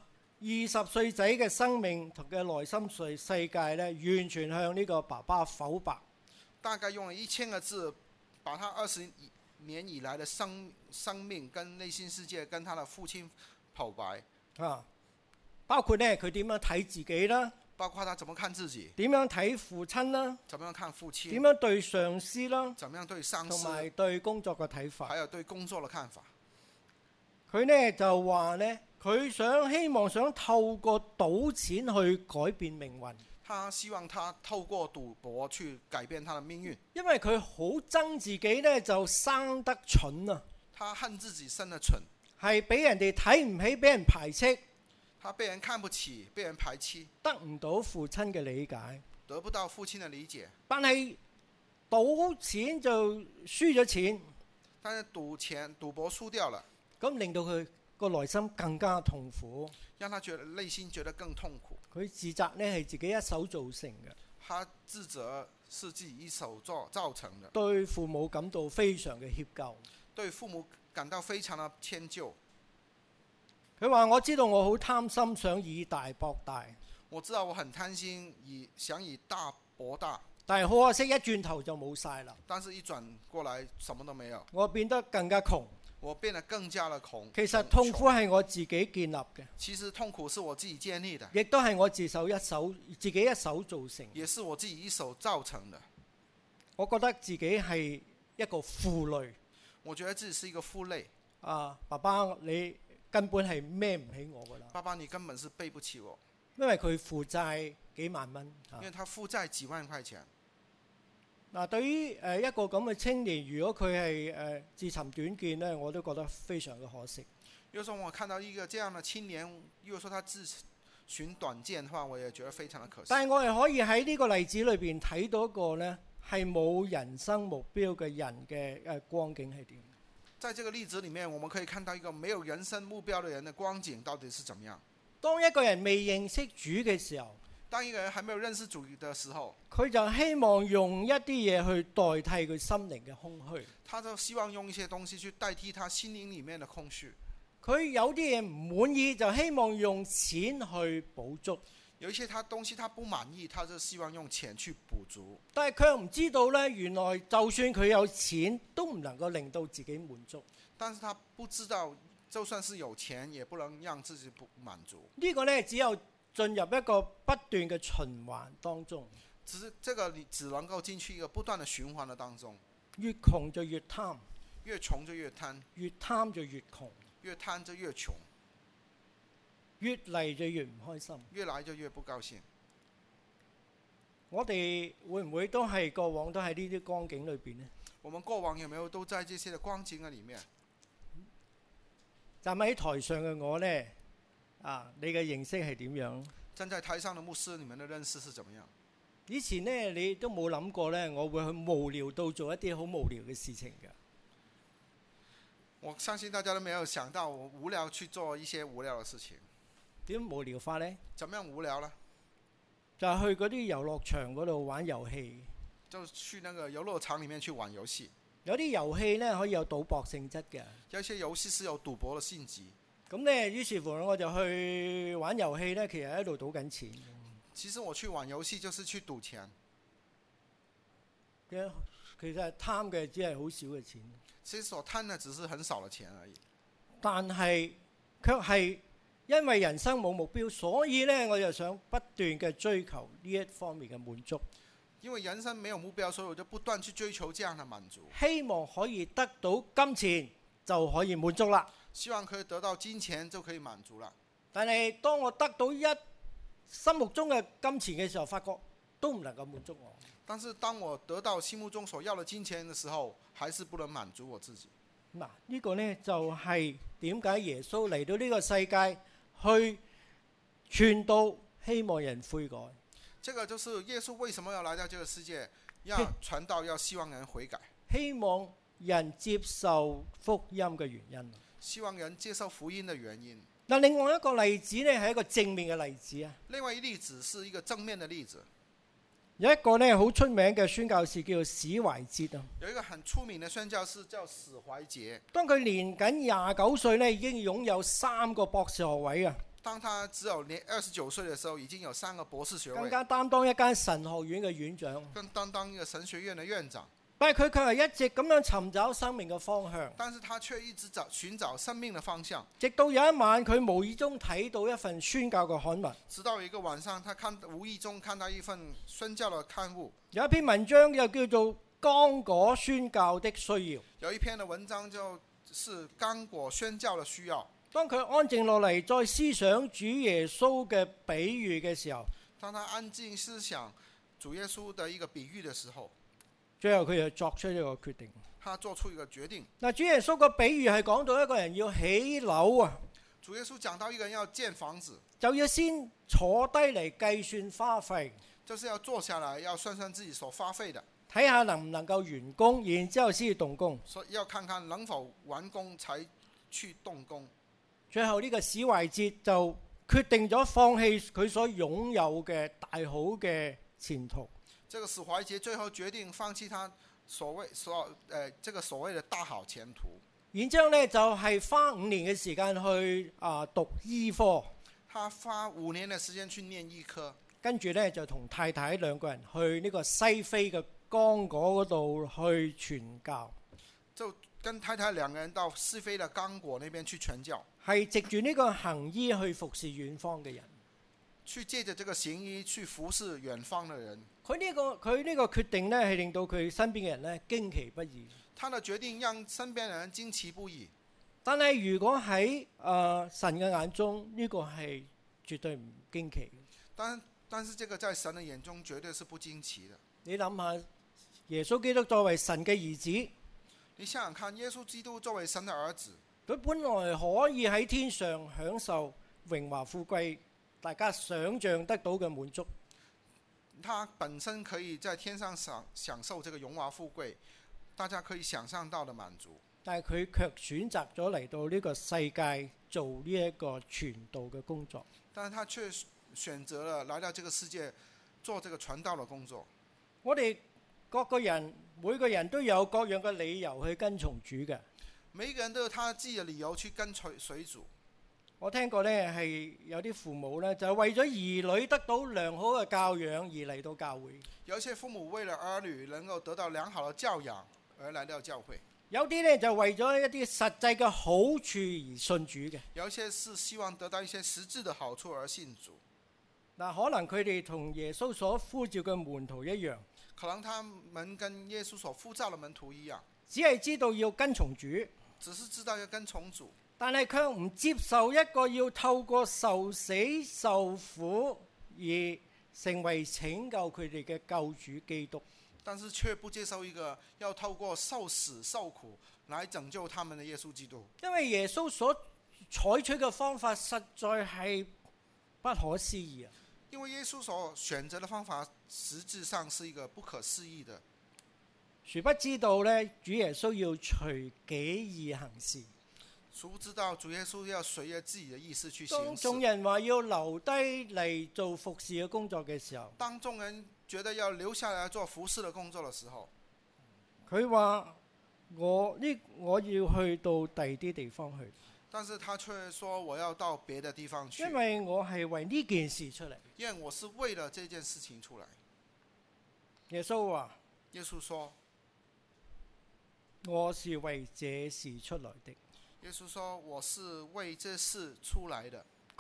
Speaker 1: 20歲仔嘅生命同嘅內心世界呢，完全向呢個爸爸剖白。
Speaker 2: 大概用了1000個字，把他20年以來的生命跟內心世界跟他的父親剖白。
Speaker 1: 包括呢佢點樣睇自己啦，
Speaker 2: 包括他怎麼看自己，
Speaker 1: 點樣睇父親啦，
Speaker 2: 怎麼樣看父親，
Speaker 1: 點樣對上司啦，
Speaker 2: 怎麼樣對上司，
Speaker 1: 同埋對工作嘅睇法，
Speaker 2: 還有對工作的看法。
Speaker 1: 佢呢就話呢，佢希望想透過賭錢去改變命運。
Speaker 2: 他希望他透過賭博去改變他的命運，
Speaker 1: 因為佢好憎自己呢就生得蠢啊！
Speaker 2: 他恨自己生得蠢，
Speaker 1: 係俾人哋睇唔起，俾人排斥。
Speaker 2: 他被人看不起，被人排斥，
Speaker 1: 得唔到父親嘅理解，
Speaker 2: 得不到父親的理解。
Speaker 1: 但係賭錢就輸咗錢，
Speaker 2: 但是賭博輸掉了，
Speaker 1: 咁令到佢個內心更加痛苦，
Speaker 2: 讓他覺得內心覺得更痛苦。
Speaker 1: 佢自責呢係自己一手造成嘅，
Speaker 2: 他自責是自己一手造成的，
Speaker 1: 對父母感到非常嘅歉疚，
Speaker 2: 對父母感到非常的歉疚。
Speaker 1: 佢話：我知道我好貪心，想以大博大。
Speaker 2: 我知道我很貪心，想以大博大。
Speaker 1: 但係好可惜，一轉頭就冇晒啦。
Speaker 2: 但是一轉過來，什麼都沒有。
Speaker 1: 我變得更加窮。
Speaker 2: 我變得更加的窮。
Speaker 1: 其實痛苦係我自己建立嘅。
Speaker 2: 其實痛苦是我自己建立的。
Speaker 1: 亦都係我自己一手造成。
Speaker 2: 也是我自己一手造成的。
Speaker 1: 我覺得自己係一個負累。
Speaker 2: 我覺得自己是一個負累。
Speaker 1: 爸爸你根本係孭唔起我噶啦。
Speaker 2: 爸爸你根本是背不起我。
Speaker 1: 因為佢負債幾萬蚊。
Speaker 2: 因為他負債幾萬塊錢。
Speaker 1: 對於一個咁嘅青年，如果佢係自尋短見呢，我都覺得非常嘅可惜。
Speaker 2: 如果說我看到一個這樣的青年，如果說他自尋短見的話，我也覺得非常的可惜。
Speaker 1: 但係我哋可以喺呢個例子裏邊睇到一個呢係冇人生目標嘅人嘅光景係點？
Speaker 2: 在這個例子裡面，我們可以看到一個沒有人生目標的人的光景到底是怎麼樣。
Speaker 1: 當一個人未認識主嘅時候，
Speaker 2: 當一個人還沒有認識主的時候，
Speaker 1: 佢就希望用一啲嘢去代替佢心靈嘅空虛。
Speaker 2: 他就希望用一些東西去代替他心靈裡面的空虛。
Speaker 1: 佢有啲嘢唔滿意，就希望用錢去補足。
Speaker 2: 有一些東西他不滿意，他就希望用錢去補足。
Speaker 1: 但係佢又唔知道呢，原來就算佢有錢，都唔能夠令到自己滿足。
Speaker 2: 但是他不知道，就算是有錢，也不能讓自己不滿足。
Speaker 1: 呢個呢，只有進入一個不斷嘅循環當中。
Speaker 2: 只是這個你只能夠進去一個不斷的循環的當中。
Speaker 1: 越窮就越貪，
Speaker 2: 越窮就越貪，
Speaker 1: 越貪就越窮，
Speaker 2: 越貪就越窮，
Speaker 1: 越嚟就越唔開心，
Speaker 2: 越來就越不高興。
Speaker 1: 我哋會唔會都係過往都喺呢啲光景裏邊呢？
Speaker 2: 我們過往有沒有都在這些的光景嘅裡面？
Speaker 1: 站喺台上嘅我呢，你嘅認識係點樣？
Speaker 2: 站在台上的牧師，你們的認識是怎麼樣？
Speaker 1: 以前呢，你都冇諗過呢，我會去無聊到做一啲好無聊嘅事情嘅。
Speaker 2: 我相信大家都沒有想到，我無聊去做一些無聊的事情。
Speaker 1: 點無聊法呢？
Speaker 2: 怎麼樣無聊呢？
Speaker 1: 就係去嗰啲遊樂場嗰度玩遊戲。
Speaker 2: 就去那個遊樂場裡面去玩遊戲。
Speaker 1: 有啲遊戲呢可以有賭博性質嘅。
Speaker 2: 有一些遊戲是有賭博的性質。
Speaker 1: 咁呢，於是乎我就去玩遊戲呢，其實喺度賭緊錢。
Speaker 2: 其實我去玩遊戲就是去賭錢。
Speaker 1: 其實貪嘅只係好少嘅錢。
Speaker 2: 其實所貪的只是很少的錢而已。
Speaker 1: 但係卻係因為人生冇目標，所以呢，我就想不斷嘅追求呢一方面嘅滿足，
Speaker 2: 因為人生沒有目標，所以我就不斷去追求這樣的滿足，
Speaker 1: 希望可以得到金錢就可以滿足啦。
Speaker 2: 希望可以得到金錢就可以滿足了。
Speaker 1: 但係當我得到心目中嘅金錢嘅時候，發覺都唔能夠滿足我。
Speaker 2: 但是當我得到心目中所要的金錢的時候，還是不能滿足我自己。
Speaker 1: 嗱，呢個呢，就係點解耶穌嚟到呢個世界去傳道，希望人悔改。
Speaker 2: 這個就是耶穌為什麼要來到這個世界，要傳道，要希望人悔改，
Speaker 1: 希望人接受福音嘅原因。
Speaker 2: 希望人接受福音的原因。
Speaker 1: 嗱，另外一個例子呢，係一個正面嘅例子啊。
Speaker 2: 另外一例子是一個正面的例子。
Speaker 1: 有一個呢好出名嘅宣教士叫做史懷哲啊。
Speaker 2: 有一個很出名的宣教士叫史懷哲。
Speaker 1: 當佢年僅29歲呢，已經擁有3個博士學位啊。
Speaker 2: 當他只有年29歲的時候，已經有3個博士學位，
Speaker 1: 更加擔當一間神學院嘅院長，
Speaker 2: 更擔當一個神學院的院長。
Speaker 1: 但係佢卻係一直咁樣尋找生命嘅方向。
Speaker 2: 但是他卻一直尋找生命的方向。
Speaker 1: 直到有一晚，佢無意中睇到一份宣教嘅刊物。
Speaker 2: 直到一個晚上，他無意中看到一份宣教的刊物，
Speaker 1: 有一篇文章又叫做《剛果宣教的需要》。
Speaker 2: 有一篇的文章就是剛果宣教的需要。
Speaker 1: 當佢安靜落嚟，再思想主耶穌嘅比喻嘅時候，
Speaker 2: 當他安靜思想主耶穌的一個比喻的時候，
Speaker 1: 最後佢就作出一個決定。
Speaker 2: 他做出一個決定。
Speaker 1: 嗱，主耶穌個比喻係講到一個人要起樓啊，
Speaker 2: 主耶穌講到一個人要建房子，
Speaker 1: 就要先坐低嚟計算花費，
Speaker 2: 就是要坐下來要算算自己所花費的，
Speaker 1: 睇下能唔能夠完工，然之後先至動工。
Speaker 2: 所以要看看能否完工才去動工。
Speaker 1: 最後呢個史懷哲就決定咗放棄佢所擁有嘅大好嘅前途。
Speaker 2: 這個史懷哲最後決定放棄他這個所謂的大好前途。
Speaker 1: 然之後呢，就係花5年嘅時間去讀醫科。
Speaker 2: 他花5年嘅時間去念醫科，
Speaker 1: 跟住呢，就同太太2個人去呢個西非嘅剛果嗰度去傳教。
Speaker 2: 就跟太太2個人到西非的剛果那邊去傳教，
Speaker 1: 係藉住呢個行醫去服侍遠方嘅人，
Speaker 2: 去借着這個行醫去服侍遠方的人。
Speaker 1: 佢呢個決定呢，係令到佢身邊嘅人呢驚奇不已。
Speaker 2: 他的決定讓身邊人驚奇不已。
Speaker 1: 但係如果喺神嘅眼中，呢個係絕對唔驚奇嘅。
Speaker 2: 但是這個在神的眼中絕對是不驚奇的。
Speaker 1: 你諗下，耶穌基督作為神嘅兒子，
Speaker 2: 你想想看，耶穌基督作為神的兒子，
Speaker 1: 佢本來可以喺天上享受榮華富貴，大家想象得到嘅滿足。
Speaker 2: 他本身可以在天上享受這個榮華富貴，大家可以想象到的滿足。
Speaker 1: 但係佢卻選擇咗嚟到呢個世界做呢一個傳道嘅工作。
Speaker 2: 但是他卻選擇了來到這個世界做這個傳道的工作。
Speaker 1: 我哋每個人都有各樣嘅理由去跟從主嘅。
Speaker 2: 每一個人都有他自己的理由去跟隨主。
Speaker 1: 我聽過呢，係有啲父母呢，就係為咗兒女得到良好嘅教養而嚟到教會。
Speaker 2: 有一些父母為了兒女能夠得到良好的教養而來到教會。
Speaker 1: 有啲呢，就為咗一啲實際嘅好處而信主嘅。
Speaker 2: 有一些是希望得到一些實質的好處而信主。
Speaker 1: 嗱，可能佢哋同耶穌所呼召嘅門徒一樣，
Speaker 2: 可能他們跟耶穌所呼召的門徒一樣，
Speaker 1: 只係知道要跟從主，
Speaker 2: 只是知道要跟從主，
Speaker 1: 但係卻唔接受一個要透過受死受苦而成為拯救佢哋嘅救主基督。
Speaker 2: 但是卻不接受一個要透過受死受苦來拯救他們的耶穌基督。
Speaker 1: 因為耶穌所採取嘅方法實在係不可思議啊！
Speaker 2: 因為耶穌所選擇的方法實質上是一個不可思議的。
Speaker 1: 殊不知道呢，主耶穌要隨己意行事。
Speaker 2: 殊不知道主耶穌要隨着自己的意思去行事。
Speaker 1: 當眾人話要留低嚟做服侍嘅工作嘅時候，
Speaker 2: 當眾人覺得要留下來做服侍的工作的時候，
Speaker 1: 佢話我要去到第二啲地方去。
Speaker 2: 但是他卻說我要到別的地方去，
Speaker 1: 因為我係為呢件事出嚟。
Speaker 2: 因為我是為了這件事情出來。
Speaker 1: 耶穌話：
Speaker 2: 耶穌說，
Speaker 1: 我是為這事出來的。
Speaker 2: 耶穌說，我是為這事出來的。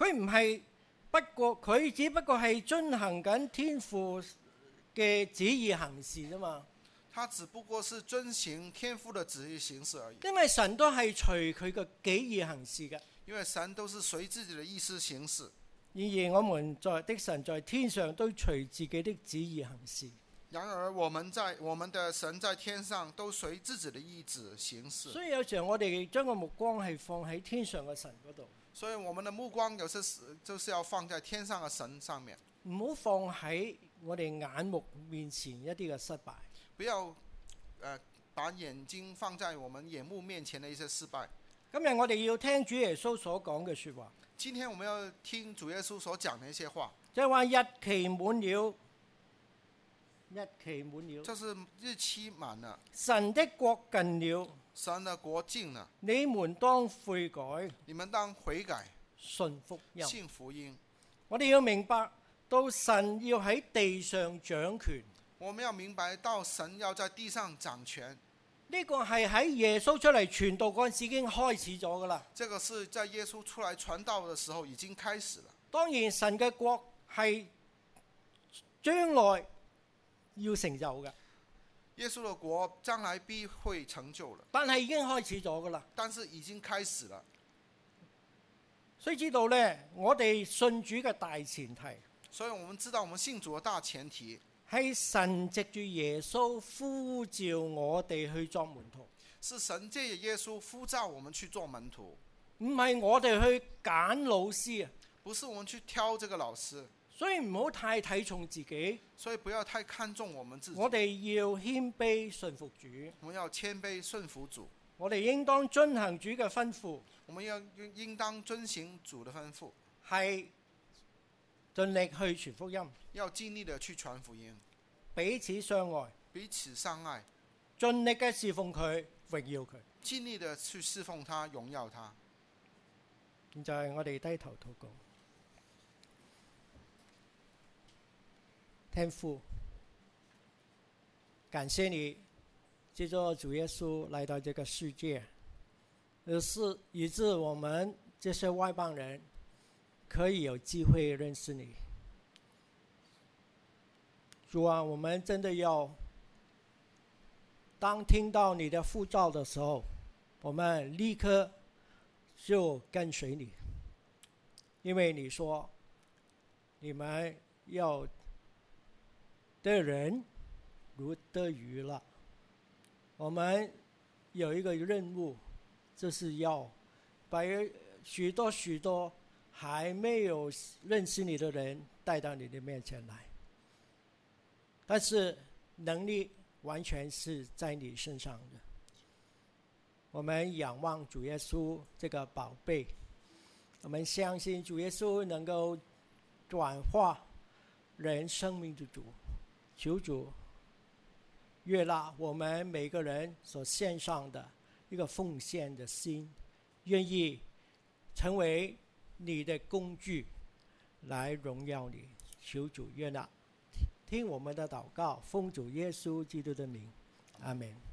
Speaker 1: 佢唔係，不過佢只不過係遵行緊天父嘅旨意行事啫嘛。
Speaker 2: 他只不過是遵行天父的旨意行事而已。
Speaker 1: 因為神都係隨佢嘅己意行事嘅。
Speaker 2: 因為神都是隨自己的意思行事。
Speaker 1: 然而我們的神在天上都隨自己的旨意行事。
Speaker 2: 然而我們的神在天上都隨自己的意志行事。
Speaker 1: 所以有時候我哋將個目光係放喺天上嘅神嗰度。
Speaker 2: 所以我們的目光有時就是要放在天上的神上面，
Speaker 1: 唔好放喺我哋眼目面前一啲嘅失敗。
Speaker 2: 不要把眼睛放在我們眼目面前的一些失敗。
Speaker 1: 今日我哋要聽主耶穌所講嘅說話。
Speaker 2: 今天我們要聽主耶穌所講的一些話，
Speaker 1: 就係話日期滿了，日期滿了，
Speaker 2: 就是日期滿了，
Speaker 1: 神的國近了，
Speaker 2: 神的國近了，
Speaker 1: 你們當悔改，
Speaker 2: 你們當悔改，
Speaker 1: 信福音。
Speaker 2: 信福音。
Speaker 1: 我哋要明白到神要喺地上掌權，
Speaker 2: 我們要明白到神要在地上掌權。
Speaker 1: 呢個係喺耶穌出嚟傳道嗰陣時已經開始咗噶啦。
Speaker 2: 這個是在耶穌出來傳道的時候已經開始了。
Speaker 1: 當然神嘅國係將來要成就嘅，
Speaker 2: 耶穌的國將來必會成就了，
Speaker 1: 但係已經開始咗噶啦。
Speaker 2: 但是已經開始了。
Speaker 1: 所以知道呢，我哋信主嘅大前提，
Speaker 2: 所以我們知道我們信主的大前提
Speaker 1: 係神藉住耶穌呼召我哋去作門徒，
Speaker 2: 是神借着耶穌呼召我們去做門徒，
Speaker 1: 唔係我哋去揀老師啊。
Speaker 2: 不是我們去挑這個老師。
Speaker 1: 所以唔好太睇重自己，
Speaker 2: 所以不要太看重我們自己。
Speaker 1: 我哋要謙卑順服主，
Speaker 2: 我們要謙卑順服主。
Speaker 1: 我哋應當遵行主嘅吩咐，
Speaker 2: 我們要應當遵行主的吩咐，
Speaker 1: 係盡力去傳福音，
Speaker 2: 要盡力的去傳福音，
Speaker 1: 彼此相愛，
Speaker 2: 彼此相愛，
Speaker 1: 盡力嘅侍奉佢，榮耀佢。
Speaker 2: 盡力的去侍奉他，榮耀他。
Speaker 1: 現在我哋低頭禱告。天父，感謝你藉着主耶穌來到這個世界，以致我們這些外邦人可以有機會認識你。主啊，我們真的要當聽到你的呼召的時候，我們立刻就跟隨你，因為你說你們要得人如得魚了。我們有一個任務，就是要把許多還沒有認識你的人帶到你的面前來，但是能力完全是在你身上的。我們仰望主耶穌這個寶貝，我們相信主耶穌能夠轉化人生命的主。求主悅納我們每個人所獻上的一個奉獻的心，願意成為你的工具來榮耀你。求主悅納，聽我們的禱告，奉主耶穌基督的名，阿們。